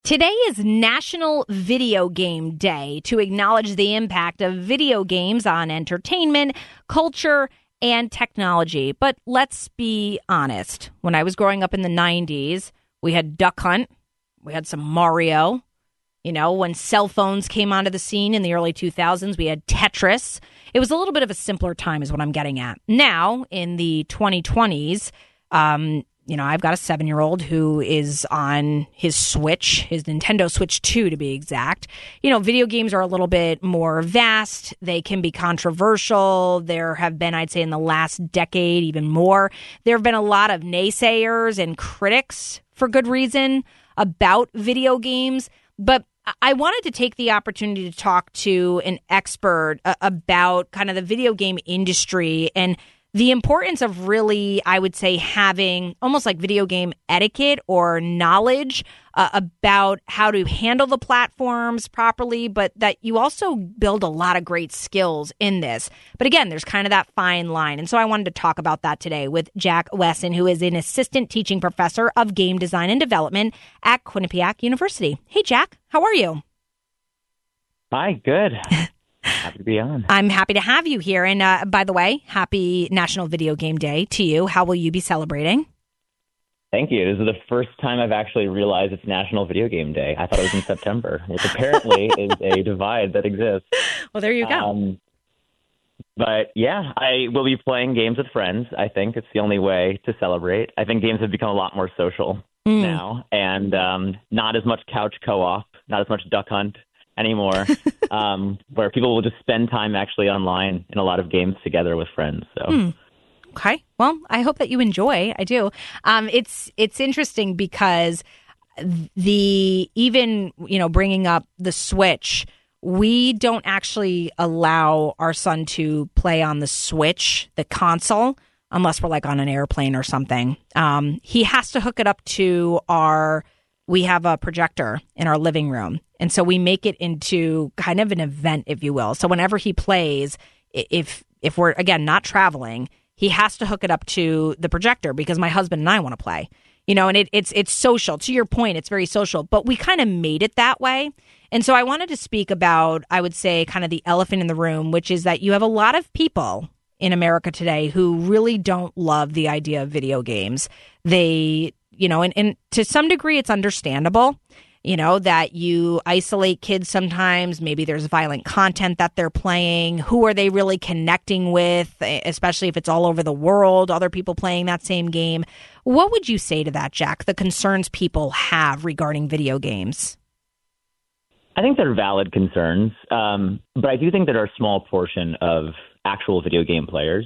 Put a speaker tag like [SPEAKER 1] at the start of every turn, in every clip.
[SPEAKER 1] Today is National Video Game Day to acknowledge the impact of video games on entertainment, culture, and technology. But let's be honest. When I was growing up in the 90s, we had Duck Hunt, we had some Mario. You know, when cell phones came onto the scene in the early 2000s, we had Tetris. It was a little bit of a simpler time is what I'm getting at. Now, in the 2020s, I've got a 7-year-old who is on his Switch, his Nintendo Switch 2 to be exact. You know, video games are a little bit more vast. They can be controversial. There have been, I'd say in the last decade, even more, there have been a lot of naysayers and critics, for good reason, about video games. But I wanted to take the opportunity to talk to an expert about kind of the video game industry and the importance of really, I would say, having almost like video game etiquette or knowledge about how to handle the platforms properly, but that you also build a lot of great skills in this. But again, there's kind of that fine line. And so I wanted to talk about that today with Jack Wesson, who is an assistant teaching professor of game design and development at Quinnipiac University. Hey, Jack, how are you?
[SPEAKER 2] Hi, good. Happy to be on.
[SPEAKER 1] I'm happy to have you here. And by the way, happy National Video Game Day to you. How will you be celebrating?
[SPEAKER 2] Thank you. This is the first time I've actually realized it's National Video Game Day. I thought it was in September, which apparently is a divide that exists.
[SPEAKER 1] Well, there you go.
[SPEAKER 2] But yeah, I will be playing games with friends. I think it's the only way to celebrate. I think games have become a lot more social now, and not as much couch co-op, not as much Duck Hunt anymore, where people will just spend time actually online in a lot of games together with friends. So,
[SPEAKER 1] okay. Well, I hope that you enjoy. I do. It's interesting because bringing up the Switch, we don't actually allow our son to play on the Switch, the console, unless we're like on an airplane or something. He has to hook it up to we have a projector in our living room. And so we make it into kind of an event, if you will. So whenever he plays, if we're, again, not traveling, he has to hook it up to the projector because my husband and I want to play. You know, and it's social. To your point, it's very social. But we kind of made it that way. And so I wanted to speak about, I would say, kind of the elephant in the room, which is that you have a lot of people in America today who really don't love the idea of video games. They, and to some degree, it's understandable. That you isolate kids sometimes. Maybe there's violent content that they're playing. Who are they really connecting with, especially if it's all over the world, other people playing that same game? What would you say to that, Jack, the concerns people have regarding video games?
[SPEAKER 2] I think they're valid concerns, but I do think there are a small portion of actual video game players.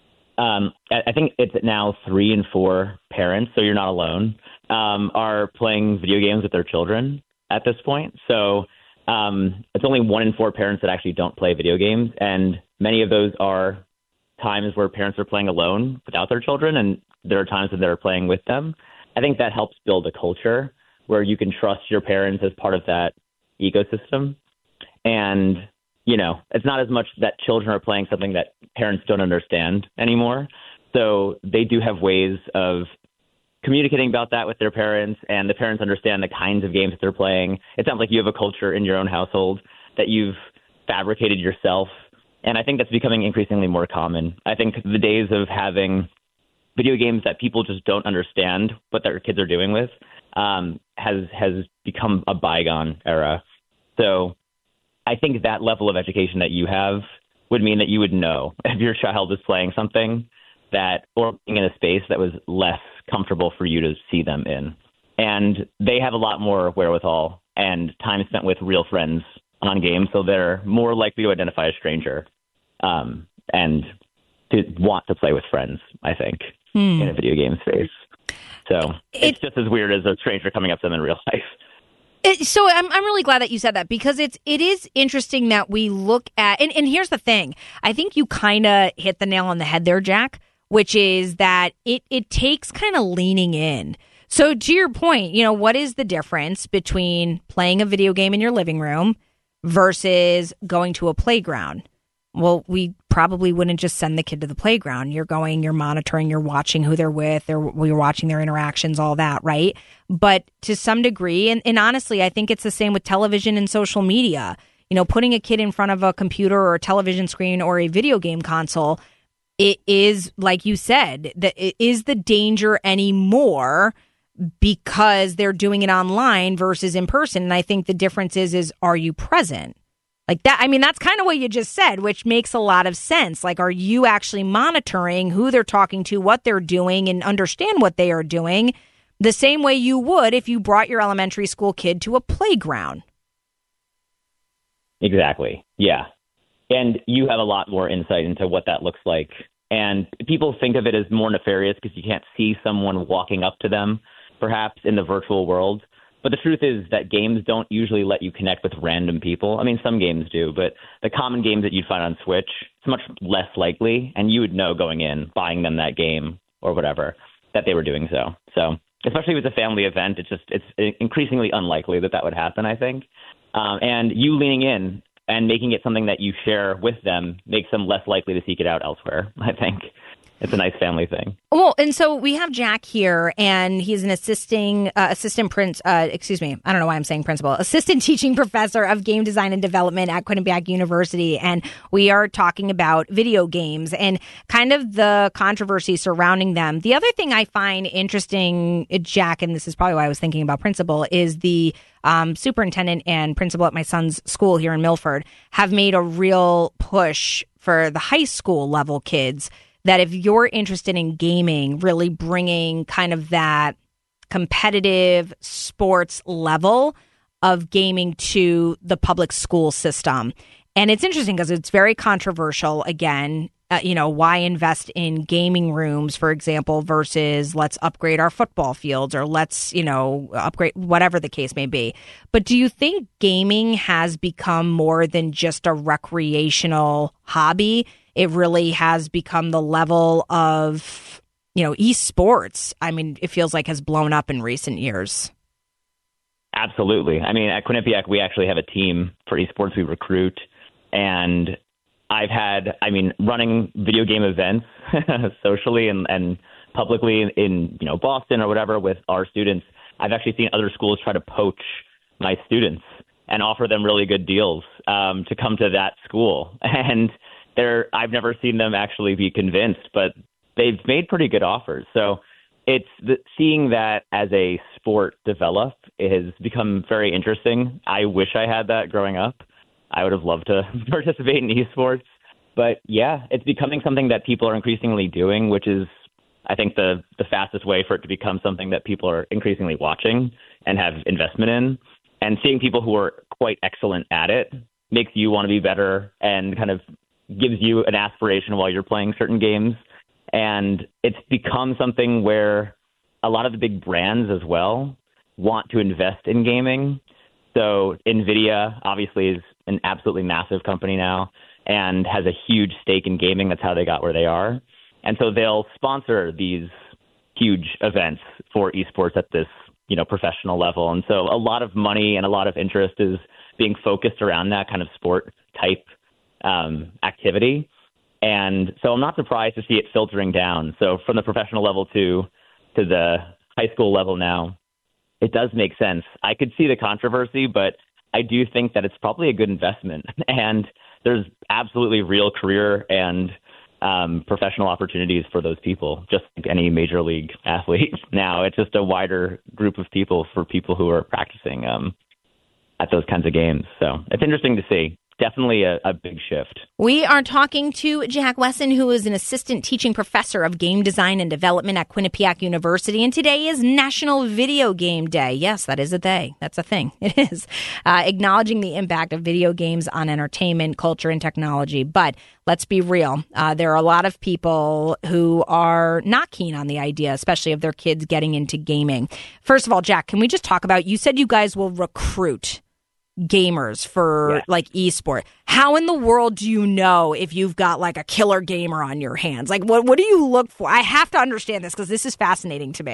[SPEAKER 2] I think it's now 3 in 4 parents, so you're not alone, are playing video games with their children at this point. So it's only 1 in 4 parents that actually don't play video games. And many of those are times where parents are playing alone without their children, and there are times when they're playing with them. I think that helps build a culture where you can trust your parents as part of that ecosystem. And it's not as much that children are playing something that parents don't understand anymore. So they do have ways of communicating about that with their parents, and the parents understand the kinds of games that they're playing. It's not like you have a culture in your own household that you've fabricated yourself. And I think that's becoming increasingly more common. I think the days of having video games that people just don't understand what their kids are doing with has become a bygone era. So I think that level of education that you have would mean that you would know if your child is playing something or being in a space that was less comfortable for you to see them in. And they have a lot more wherewithal and time spent with real friends on games, so they're more likely to identify a stranger and to want to play with friends, I think, in a video game space. So it's just as weird as a stranger coming up to them in real life.
[SPEAKER 1] So I'm really glad that you said that, because it is interesting that we look at, and here's the thing. I think you kind of hit the nail on the head there, Jack, which is that it takes kind of leaning in. So to your point, what is the difference between playing a video game in your living room versus going to a playground? Well, we probably wouldn't just send the kid to the playground. You're going, you're monitoring, you're watching who they're with, you're watching their interactions, all that, right? But to some degree, and honestly, I think it's the same with television and social media. Putting a kid in front of a computer or a television screen or a video game console, it is, like you said, that it is the danger anymore because they're doing it online versus in person. And I think the difference is are you present? Like that, I mean, that's kind of what you just said, which makes a lot of sense. Like, are you actually monitoring who they're talking to, what they're doing, and understand what they are doing the same way you would if you brought your elementary school kid to a playground?
[SPEAKER 2] Exactly. Yeah. And you have a lot more insight into what that looks like. And people think of it as more nefarious because you can't see someone walking up to them, perhaps in the virtual world. But the truth is that games don't usually let you connect with random people. I mean, some games do, but the common games that you'd find on Switch, it's much less likely, and you would know going in, buying them that game or whatever, that they were doing so. So, especially with a family event, it's increasingly unlikely that would happen, I think. And you leaning in and making it something that you share with them makes them less likely to seek it out elsewhere, I think. It's a nice family thing.
[SPEAKER 1] Well, and so we have Jack here, and he's an assistant teaching professor of game design and development at Quinnipiac University. And we are talking about video games and kind of the controversy surrounding them. The other thing I find interesting, Jack, and this is probably why I was thinking about principal, is the superintendent and principal at my son's school here in Milford have made a real push for the high school level kids that if you're interested in gaming, really bringing kind of that competitive sports level of gaming to the public school system. And it's interesting because it's very controversial. Again, why invest in gaming rooms, for example, versus let's upgrade our football fields or let's, upgrade whatever the case may be. But do you think gaming has become more than just a recreational hobby? It really has become the level of, esports. I mean, it feels like has blown up in recent years.
[SPEAKER 2] Absolutely. I mean, at Quinnipiac, we actually have a team for esports we recruit. And I've had, running video game events socially and publicly in, Boston or whatever with our students. I've actually seen other schools try to poach my students and offer them really good deals to come to that school. And I've never seen them actually be convinced, but they've made pretty good offers. So it's seeing that as a sport develop has become very interesting. I wish I had that growing up. I would have loved to participate in esports. But yeah, it's becoming something that people are increasingly doing, which is, I think, the fastest way for it to become something that people are increasingly watching and have investment in. And seeing people who are quite excellent at it makes you want to be better and kind of gives you an aspiration while you're playing certain games. And it's become something where a lot of the big brands as well want to invest in gaming. So NVIDIA obviously is an absolutely massive company now and has a huge stake in gaming. That's how they got where they are. And so they'll sponsor these huge events for esports at this, professional level. And so a lot of money and a lot of interest is being focused around that kind of sport type activity. And so I'm not surprised to see it filtering down. So from the professional level to the high school level now, it does make sense. I could see the controversy, but I do think that it's probably a good investment. And there's absolutely real career and professional opportunities for those people, just like any major league athlete. Now it's just a wider group of people for people who are practicing at those kinds of games. So it's interesting to see. Definitely a big shift.
[SPEAKER 1] We are talking to Jack Wesson, who is an assistant teaching professor of game design and development at Quinnipiac University. And today is National Video Game Day. Yes, that is a day. That's a thing. It is. Acknowledging the impact of video games on entertainment, culture, and technology. But let's be real. There are a lot of people who are not keen on the idea, especially of their kids getting into gaming. First of all, Jack, can we just talk about, you said you guys will recruit gamers for like esport. How in the world do you know if you've got like a killer gamer on your hands? Like what do you look for? I have to understand this because this is fascinating to me.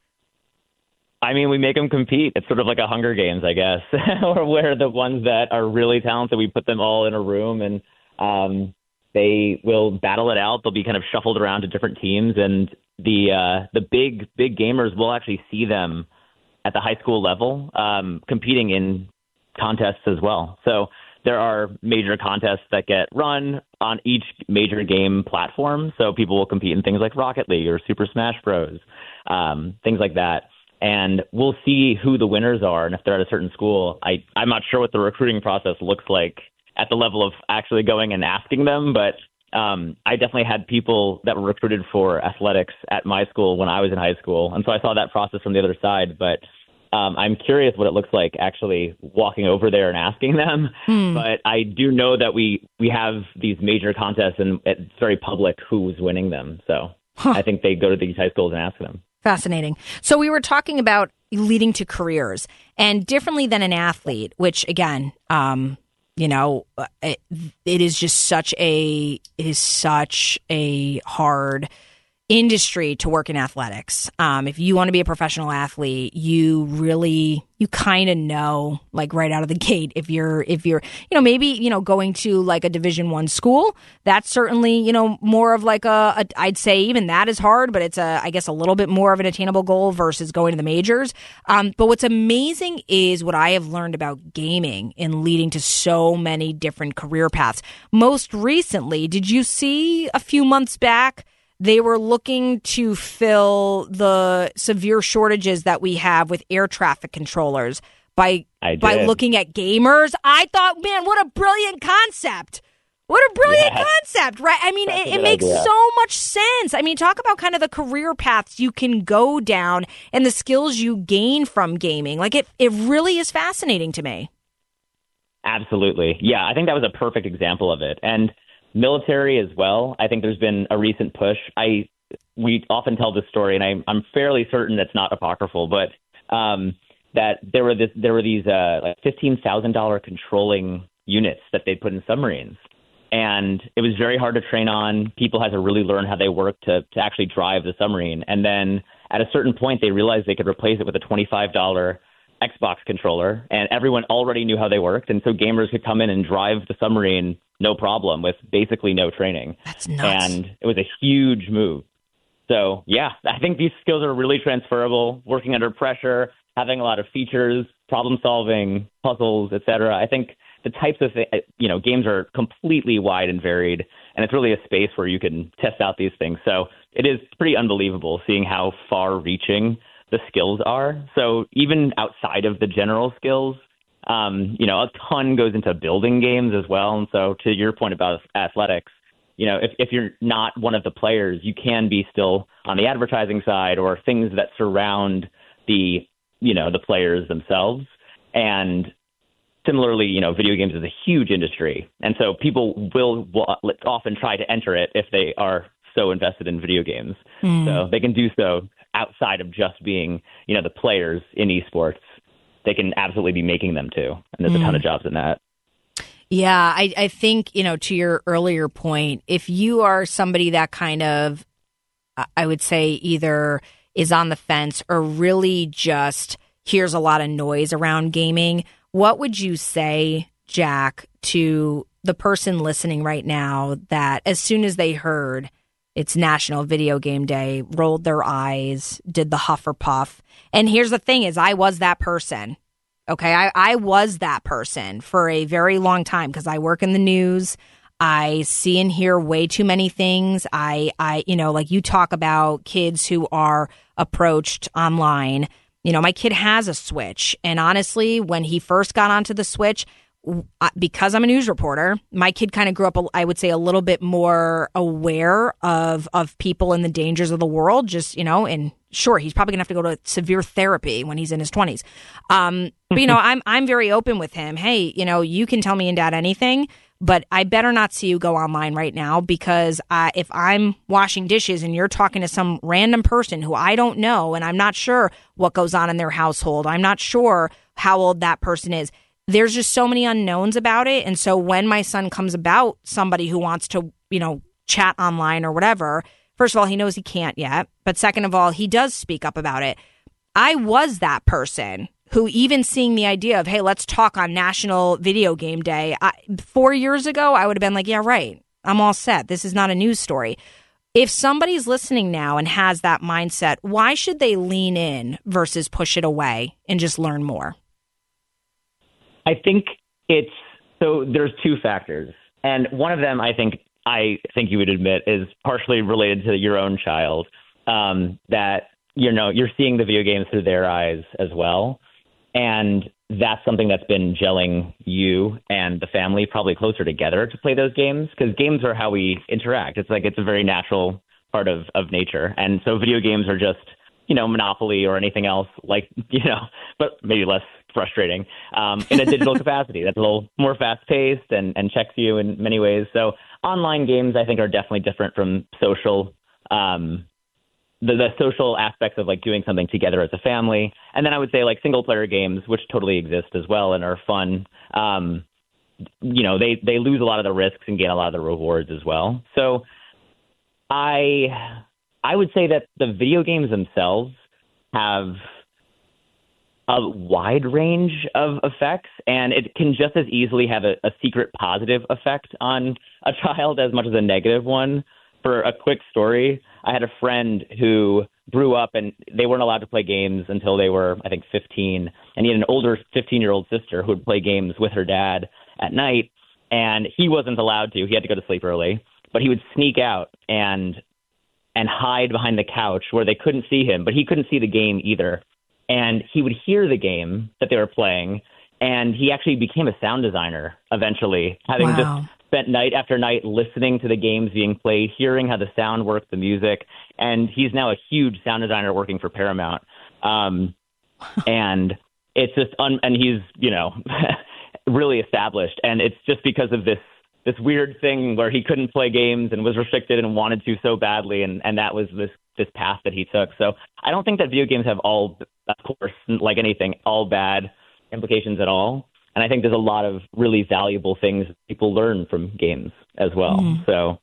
[SPEAKER 2] I mean, we make them compete. It's sort of like a Hunger Games, I guess, or where the ones that are really talented, we put them all in a room and They will battle it out. They'll be kind of shuffled around to different teams, and the big gamers will actually see them at the high school level, competing in contests as well. So there are major contests that get run on each major game platform. So people will compete in things like Rocket League or Super Smash Bros, things like that. And we'll see who the winners are. And if they're at a certain school, I'm not sure what the recruiting process looks like at the level of actually going and asking them. But I definitely had people that were recruited for athletics at my school when I was in high school. And so I saw that process from the other side. But I'm curious what it looks like actually walking over there and asking them. But I do know that we have these major contests, and it's very public who's winning them. So I think they go to these high schools and ask them.
[SPEAKER 1] Fascinating. So we were talking about leading to careers, and differently than an athlete, which again, it is just such a hard industry to work in athletics. If you want to be a professional athlete, you kind of know, like right out of the gate, if you're maybe going to like a Division I school, that's certainly more of like I'd say even that is hard, but it's I guess a little bit more of an attainable goal versus going to the majors. But what's amazing is what I have learned about gaming and leading to so many different career paths. Most recently, did you see a few months back? They were looking to fill the severe shortages that we have with air traffic controllers by looking at gamers. I thought, man, what a brilliant concept. What a brilliant concept, right? I mean, it makes so much sense. I mean, talk about kind of the career paths you can go down and the skills you gain from gaming. Like it really is fascinating to me.
[SPEAKER 2] Absolutely. Yeah, I think that was a perfect example of it. And military as well. I think there's been a recent push. We often tell this story, and I'm fairly certain it's not apocryphal, but that there were these like $15,000 controlling units that they put in submarines, and it was very hard to train on. People had to really learn how they work to actually drive the submarine, and then at a certain point they realized they could replace it with a $25 Xbox controller, and everyone already knew how they worked, and so gamers could come in and drive the submarine no problem with basically no training.
[SPEAKER 1] That's nuts.
[SPEAKER 2] And it was a huge move. So, yeah, I think these skills are really transferable, working under pressure, having a lot of features, problem solving, puzzles, etc. I think the types of games are completely wide and varied, and it's really a space where you can test out these things. So it is pretty unbelievable seeing how far-reaching the skills are. So even outside of the general skills, a ton goes into building games as well. And so to your point about athletics, if you're not one of the players, you can be still on the advertising side or things that surround the players themselves. And similarly, video games is a huge industry. And so people will often try to enter it if they are so invested in video games. So they can do so outside of just being, the players in esports. They can absolutely be making them too. And there's a ton of jobs in that.
[SPEAKER 1] Yeah, I think, to your earlier point, if you are somebody that kind of, I would say either is on the fence or really just hears a lot of noise around gaming, what would you say, Jack, to the person listening right now that as soon as they heard it's National Video Game Day, rolled their eyes, did the huff or puff? And here's the thing is I was that person. Okay, I was that person for a very long time because I work in the news. I see and hear way too many things. I like you talk about kids who are approached online. My kid has a Switch. And honestly, when he first got onto the Switch, because I'm a news reporter, my kid kind of grew up, I would say, a little bit more aware of people and the dangers of the world, and sure, he's probably gonna have to go to severe therapy when he's in his 20s. But I'm very open with him. Hey, you can tell me and Dad anything, but I better not see you go online right now because if I'm washing dishes and you're talking to some random person who I don't know and I'm not sure what goes on in their household, I'm not sure how old that person is. There's just so many unknowns about it. And so when my son comes about somebody who wants to, chat online or whatever, first of all, he knows he can't yet. But second of all, he does speak up about it. I was that person who even seeing the idea of, hey, let's talk on National Video Game Day. 4 years ago, I would have been like, yeah, right. I'm all set. This is not a news story. If somebody's listening now and has that mindset, why should they lean in versus push it away and just learn more?
[SPEAKER 2] I think there's two factors. And one of them, I think you would admit, is partially related to your own child, that, you're seeing the video games through their eyes as well. And that's something that's been gelling you and the family probably closer together to play those games, because games are how we interact. It's a very natural part of nature. And so video games are just, Monopoly or anything else but maybe less frustrating in a digital capacity. That's a little more fast paced and checks you in many ways. So online games, I think, are definitely different from social, the social aspects of doing something together as a family. And then I would say single player games, which totally exist as well and are fun. They lose a lot of the risks and gain a lot of the rewards as well. So I would say that the video games themselves have a wide range of effects, and it can just as easily have a secret positive effect on a child as much as a negative one. For a quick story, I had a friend who grew up and they weren't allowed to play games until they were, I think, 15. And he had an older 15-year-old sister who would play games with her dad at night, and he wasn't allowed to. He had to go to sleep early, but he would sneak out and hide behind the couch where they couldn't see him, but he couldn't see the game either. And he would hear the game that they were playing, and he actually became a sound designer eventually, having just spent night after night listening to the games being played, hearing how the sound worked, the music, and he's now a huge sound designer working for Paramount. And it's just, and he's, really established, and it's just because of this weird thing where he couldn't play games and was restricted and wanted to so badly, and that was this path that he took. So I don't think that video games have all, of course, like anything, all bad implications at all. And I think there's a lot of really valuable things people learn from games as well. So,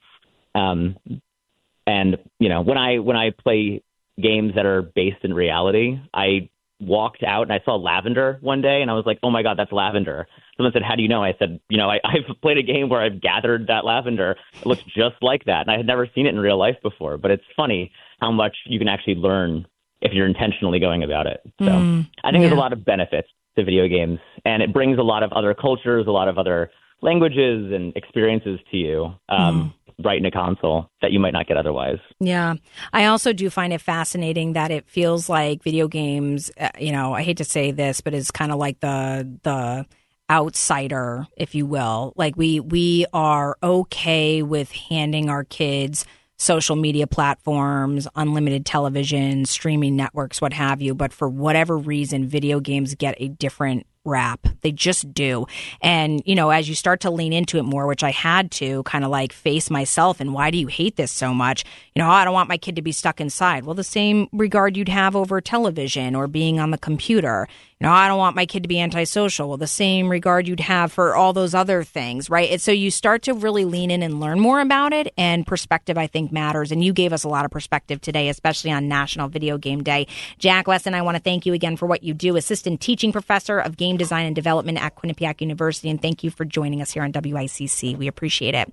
[SPEAKER 2] and when I play games that are based in reality, I walked out and I saw lavender one day and I was like, oh my God, that's lavender. Someone said, how do you know? I said, I've played a game where I've gathered that lavender. It looks just like that. And I had never seen it in real life before, but it's funny how much you can actually learn if you're intentionally going about it. So I think there's a lot of benefits to video games, and it brings a lot of other cultures, a lot of other languages and experiences to you right in a console that you might not get otherwise.
[SPEAKER 1] Yeah. I also do find it fascinating that it feels like video games, I hate to say this, but it's kind of like the outsider, if you will. Like we are okay with handing our kids social media platforms, unlimited television, streaming networks, what have you. But for whatever reason, video games get a different rap. They just do. And, as you start to lean into it more, which I had to kind of face myself and why do you hate this so much? I don't want my kid to be stuck inside. Well, the same regard you'd have over television or being on the computer. I don't want my kid to be antisocial. Well, the same regard you'd have for all those other things, right? And so you start to really lean in and learn more about it, and perspective, I think, matters. And you gave us a lot of perspective today, especially on National Video Game Day. Jack Wesson, I want to thank you again for what you do, Assistant Teaching Professor of Game Design and Development at Quinnipiac University, and thank you for joining us here on WICC. We appreciate it.